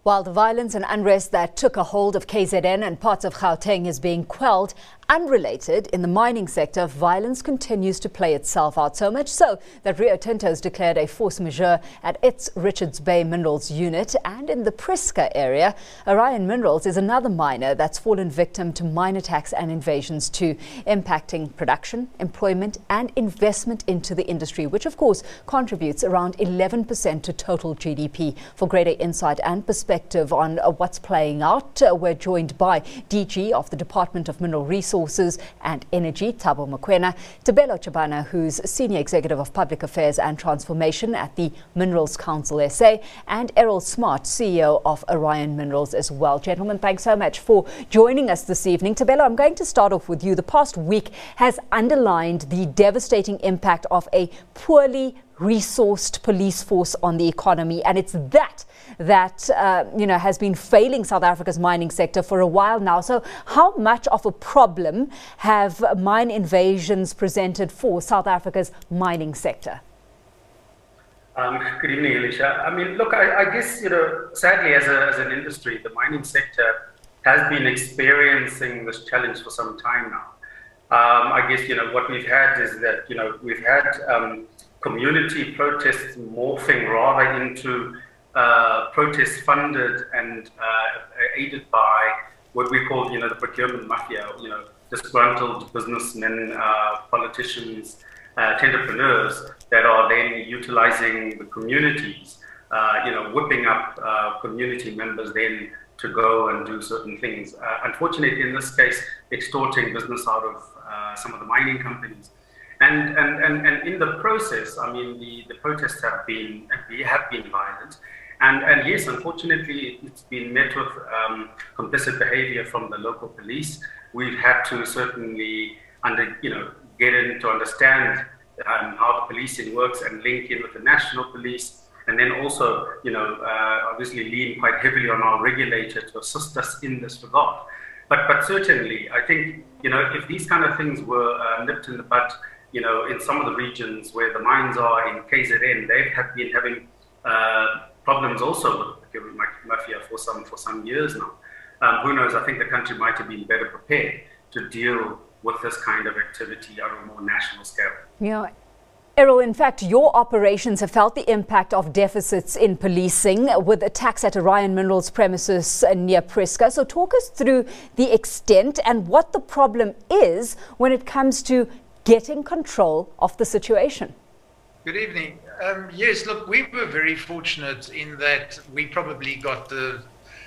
While the violence and unrest that took a hold of KZN and parts of Gauteng is being quelled, unrelated in the mining sector, violence continues to play itself out, so much so that Rio Tinto has declared a force majeure at its Richards Bay Minerals unit. And in the Prieska area, Orion Minerals is another miner that's fallen victim to mine attacks and invasions too, impacting production, employment and investment into the industry, which of course contributes around 11% to total GDP. For greater insight and perspective on what's playing out, we're joined by DG of the Department of Mineral Resources and Energy, Thabo Mokoena, Tabelo Chabana, who's Senior Executive of Public Affairs and Transformation at the Minerals Council SA, and Errol Smart, CEO of Orion Minerals as well. Gentlemen, thanks so much for joining us this evening. Tabelo, I'm going to start off with you. The past week has underlined the devastating impact of a poorly resourced police force on the economy, and it's that has been failing South Africa's mining sector for a while now. So how much of a problem have mine invasions presented for South Africa's mining sector? Good evening, Alicia. I mean, look, I guess, sadly, as an industry, the mining sector has been experiencing this challenge for some time now. I guess, what we've had is that, we've had community protests morphing rather into protests funded and aided by what we call, the procurement mafia, disgruntled businessmen, politicians, entrepreneurs that are then utilizing the communities, whipping up community members then to go and do certain things. Unfortunately, in this case, extorting business out of some of the mining companies. And in the process, I mean, the protests have been violent. And yes, unfortunately, it's been met with complicit behavior from the local police. We've had to certainly get in to understand how the policing works and link in with the national police. And then also, obviously lean quite heavily on our regulator to assist us in this regard. But certainly, I think, if these kind of things were nipped in the bud, in some of the regions where the mines are in KZN, they have been having problems also with the mafia for some years now. Who knows? I think the country might have been better prepared to deal with this kind of activity on a more national scale. Yeah. Errol, in fact, your operations have felt the impact of deficits in policing with attacks at Orion Minerals premises near Prieska. So talk us through the extent and what the problem is when it comes to getting control of the situation. Good evening. Yes, look, we were very fortunate in that we probably got the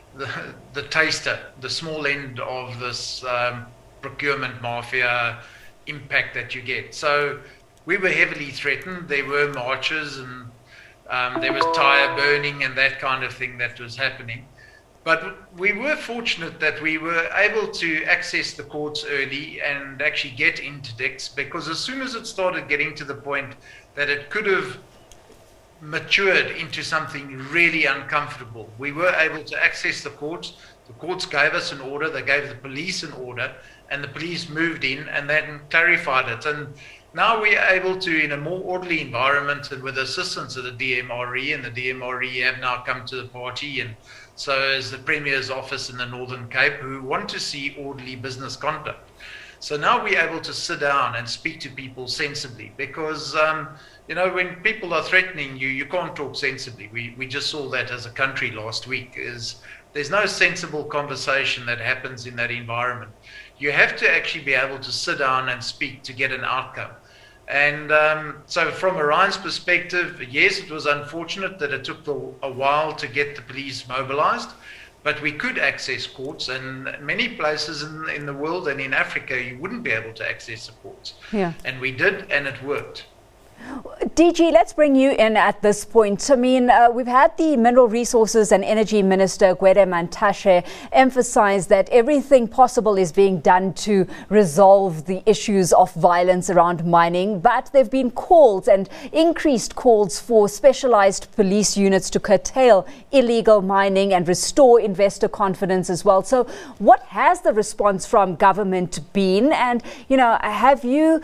taster, the small end of this procurement mafia impact that you get. So we were heavily threatened. There were marches and there was tire burning and that kind of thing that was happening. But we were fortunate that we were able to access the courts early and actually get interdicts, because as soon as it started getting to the point that it could have matured into something really uncomfortable, we were able to access the courts. The courts gave us an order, they gave the police an order, and the police moved in and then clarified it. And now we are able to, in a more orderly environment and with assistance of the DMRE, and the DMRE have now come to the party, and so is the Premier's office in the Northern Cape, who want to see orderly business conduct. So now we're able to sit down and speak to people sensibly, because when people are threatening you, you can't talk sensibly. We just saw that as a country last week. There's no sensible conversation that happens in that environment. You have to actually be able to sit down and speak to get an outcome. And so from Orion's perspective, yes, it was unfortunate that it took a while to get the police mobilized, but we could access courts, and many places in the world and in Africa, you wouldn't be able to access the courts. Yeah. And we did, and it worked. DG, let's bring you in at this point. I mean, we've had the Mineral Resources and Energy Minister, Gwede Mantashe, emphasize that everything possible is being done to resolve the issues of violence around mining. But there have been calls and increased calls for specialized police units to curtail illegal mining and restore investor confidence as well. So what has the response from government been? And, have you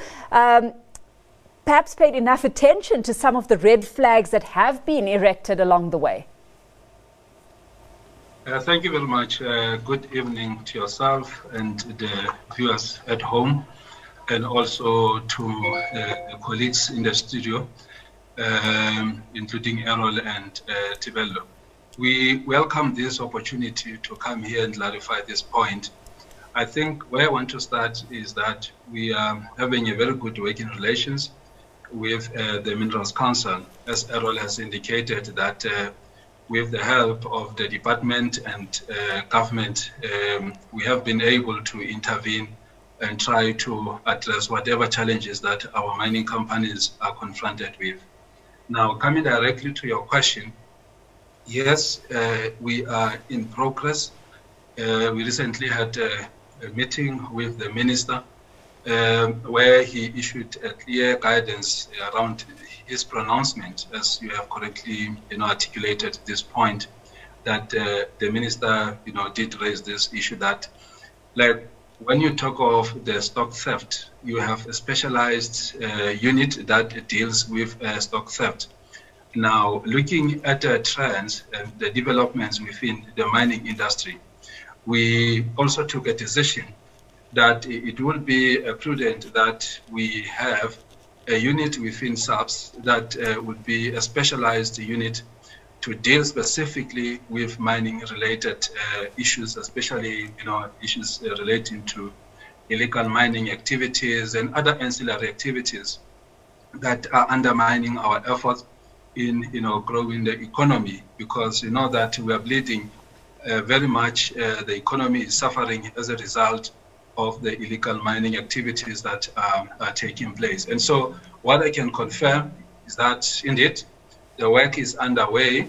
perhaps paid enough attention to some of the red flags that have been erected along the way? Thank you very much. Good evening to yourself and the viewers at home, and also to the colleagues in the studio, including Errol and Tibello. We welcome this opportunity to come here and clarify this point. I think where I want to start is that we are having a very good working relations with the Minerals Council, as Errol has indicated that with the help of the department and government, we have been able to intervene and try to address whatever challenges that our mining companies are confronted with. Now, coming directly to your question, yes, we are in progress. We recently had a meeting with the minister where he issued a clear guidance around his pronouncement, as you have correctly, articulated this point, that the minister, did raise this issue that, like, when you talk of the stock theft, you have a specialized unit that deals with stock theft. Now, looking at the trends and the developments within the mining industry, we also took a decision that it will be prudent that we have a unit within SAPS that would be a specialized unit to deal specifically with mining-related issues, especially issues relating to illegal mining activities and other ancillary activities that are undermining our efforts in growing the economy, because you know that we are bleeding very much. The economy is suffering as a result of the illegal mining activities that are taking place. And so what I can confirm is that indeed the work is underway.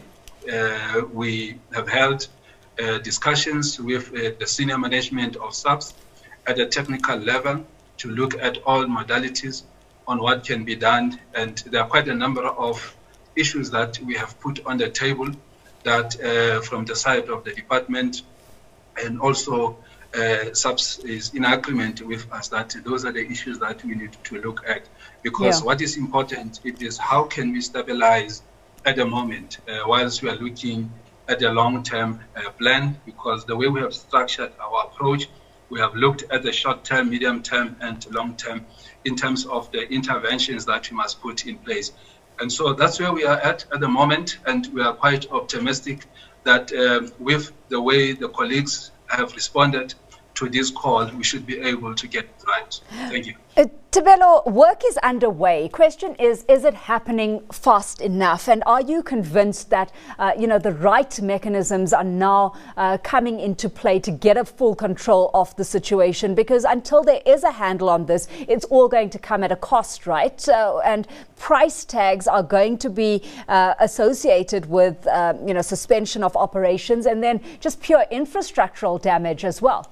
We have held discussions with the senior management of SAPS at a technical level to look at all modalities on what can be done. And there are quite a number of issues that we have put on the table that from the side of the department, and also SAPS is in agreement with us that those are the issues that we need to look at, because what is important, it is how can we stabilize at the moment whilst we are looking at the long-term plan, because the way we have structured our approach, we have looked at the short-term, medium-term, and long-term in terms of the interventions that we must put in place. And so that's where we are at the moment, and we are quite optimistic that with the way the colleagues have responded to this call, we should be able to get it right. Thank you. Tibello, work is underway. Question is it happening fast enough? And are you convinced that, the right mechanisms are now coming into play to get a full control of the situation? Because until there is a handle on this, it's all going to come at a cost, right? And price tags are going to be associated with, suspension of operations and then just pure infrastructural damage as well.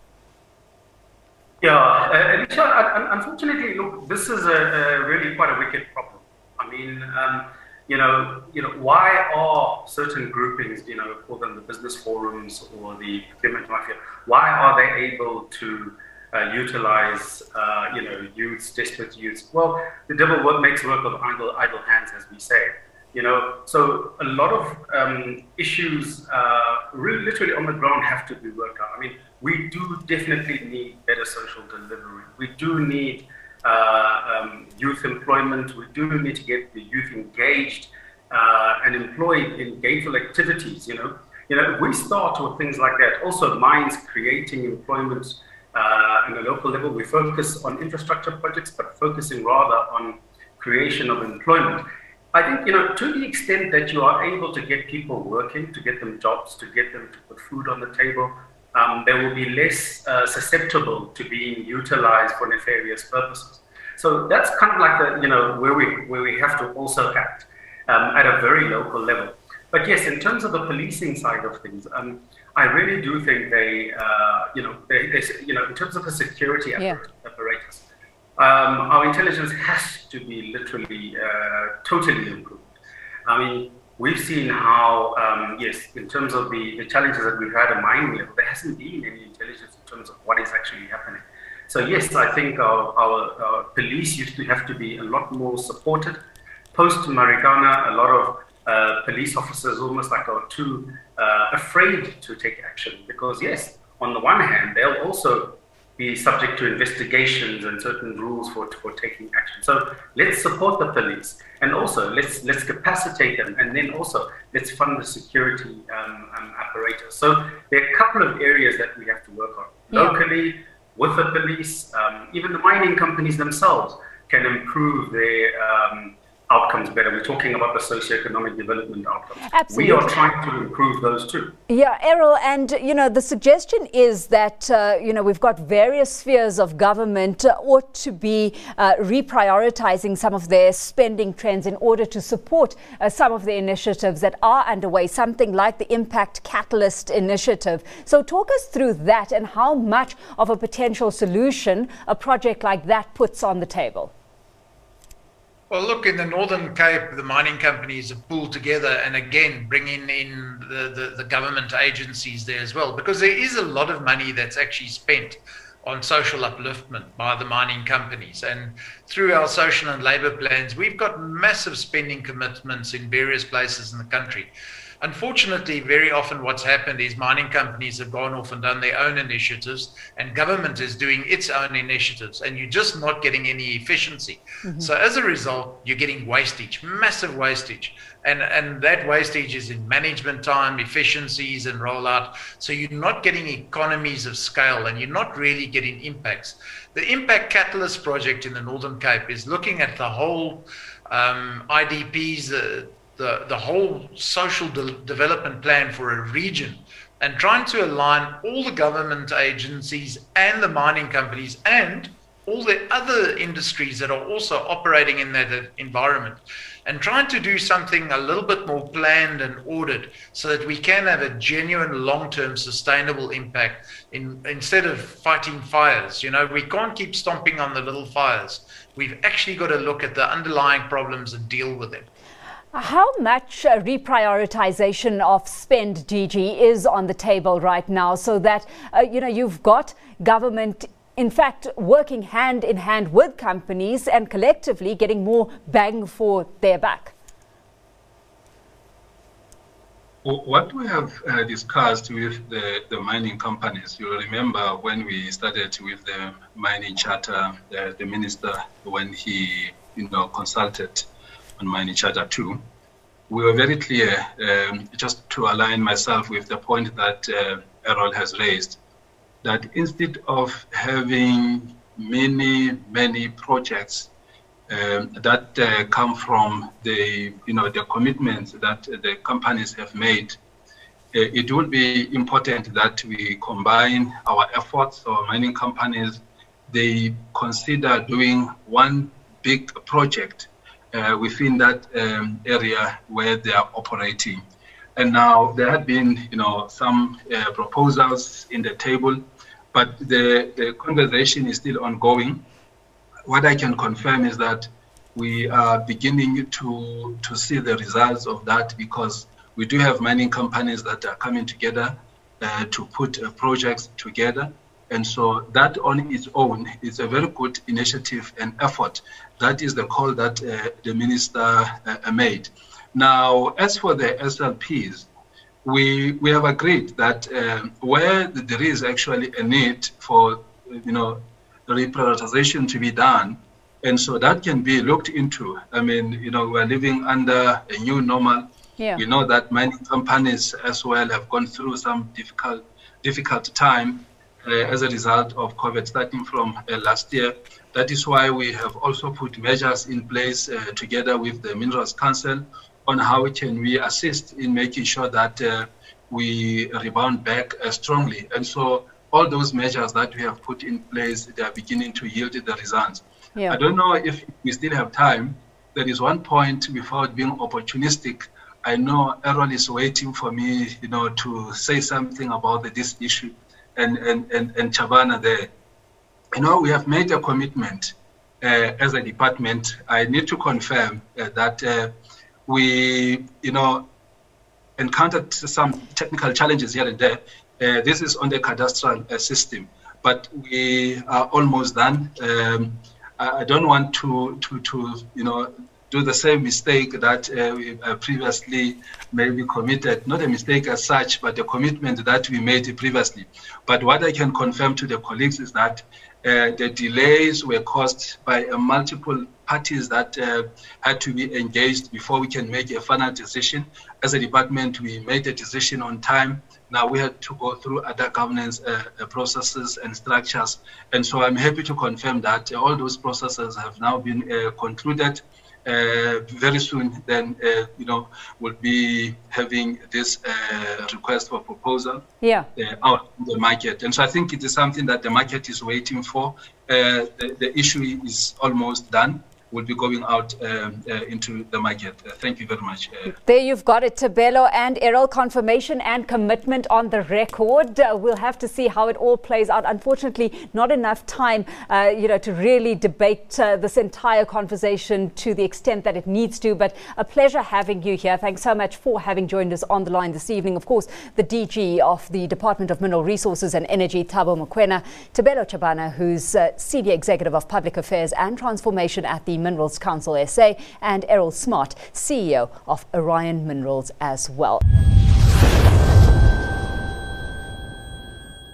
Yeah, Alicia, unfortunately, look, this is a really quite a wicked problem. I mean, why are certain groupings, call them the business forums or the procurement mafia, why are they able to utilize, youths, desperate youths? Well, the devil makes work of idle hands, as we say. So a lot of issues really literally on the ground have to be worked out. I mean, we do definitely need better social delivery. We do need youth employment. We do need to get the youth engaged and employed in gainful activities. If we start with things like that, also mines creating employment at a local level. We focus on infrastructure projects, but focusing rather on creation of employment. I think, to the extent that you are able to get people working, to get them jobs, to get them to put food on the table, they will be less susceptible to being utilized for nefarious purposes. So that's kind of like where we have to also act at a very local level. But yes, in terms of the policing side of things, I really do think they in terms of the security apparatus, our intelligence has to be literally totally improved. I mean, we've seen how, yes, in terms of the challenges that we've had at mining level, there hasn't been any intelligence in terms of what is actually happening. So yes, I think our police used to have to be a lot more supported. Post Marikana, a lot of police officers almost like are too afraid to take action because, yes, on the one hand, they'll also be subject to investigations and certain rules for taking action. So let's support the police, and also let's capacitate them, and then also let's fund the security apparatus. So there are a couple of areas that we have to work on locally with the police. Even the mining companies themselves can improve their outcomes better. We're talking about the socioeconomic development outcomes. Absolutely. We are trying to improve those too. Yeah, Errol, and the suggestion is that we've got various spheres of government ought to be reprioritizing some of their spending trends in order to support some of the initiatives that are underway, something like the Impact Catalyst initiative. So talk us through that and how much of a potential solution a project like that puts on the table. Well, look, in the Northern Cape, the mining companies have pulled together and again bringing in the government agencies there as well, because there is a lot of money that's actually spent on social upliftment by the mining companies. And through our social and labor plans, we've got massive spending commitments in various places in the country. Unfortunately, very often what's happened is mining companies have gone off and done their own initiatives, and government is doing its own initiatives, and you're just not getting any efficiency. Mm-hmm. So as a result, you're getting wastage, massive wastage. And that wastage is in management time, efficiencies and rollout. So you're not getting economies of scale, and you're not really getting impacts. The Impact Catalyst project in the Northern Cape is looking at the whole IDPs, the whole social development plan for a region, and trying to align all the government agencies and the mining companies and all the other industries that are also operating in that environment, and trying to do something a little bit more planned and ordered so that we can have a genuine long-term sustainable impact instead of fighting fires. We can't keep stomping on the little fires. We've actually got to look at the underlying problems and deal with them. How much reprioritization of spend, DG, is on the table right now so that, you've got government, in fact, working hand in hand with companies and collectively getting more bang for their buck? What we have discussed with the mining companies, you'll remember when we started with the mining charter, the minister, when he, consulted on mining charter 2, we were very clear, just to align myself with the point that Errol has raised, that instead of having many projects that come from the commitments that the companies have made, it would be important that we combine our efforts. So mining companies, they consider doing one big project within that area where they are operating. And now there have been, some proposals in the table, but the conversation is still ongoing. What I can confirm is that we are beginning to see the results of that, because we do have mining companies that are coming together to put projects together. And so that on its own is a very good initiative and effort. That is the call that the minister made. Now, as for the SLPs, we have agreed that where there is actually a need for, reprioritization to be done, and so that can be looked into. I mean, we're living under a new normal. Yeah. We know that many companies as well have gone through some difficult time as a result of COVID starting from last year. That is why we have also put measures in place together with the Minerals Council on how can we assist in making sure that we rebound back strongly. And so all those measures that we have put in place, they are beginning to yield the results. Yeah. I don't know if we still have time. There is one point without being opportunistic. I know Errol is waiting for me, to say something about this issue. And Chabana there. We have made a commitment as a department. I need to confirm that we, encountered some technical challenges here and there. This is on the cadastral system, but we are almost done. I don't want to do the same mistake that we previously maybe committed. Not a mistake as such, but a commitment that we made previously. But what I can confirm to the colleagues is that the delays were caused by multiple parties that had to be engaged before we can make a final decision. As a department, we made a decision on time. Now we had to go through other governance processes and structures. And so I'm happy to confirm that all those processes have now been concluded. Very soon, then, we'll be having this request for proposal out in the market. And so I think it is something that the market is waiting for. The issue is almost done. Will be going out into the market. Thank you very much. There you've got it, Thobelo and Errol, confirmation and commitment on the record. We'll have to see how it all plays out. Unfortunately, not enough time, to really debate this entire conversation to the extent that it needs to. But a pleasure having you here. Thanks so much for having joined us on the line this evening. Of course, the DG of the Department of Mineral Resources and Energy, Thabo Mokoena, Thobelo Chabana, who's Senior Executive of Public Affairs and Transformation at the Minerals Council SA, and Errol Smart, CEO of Orion Minerals as well.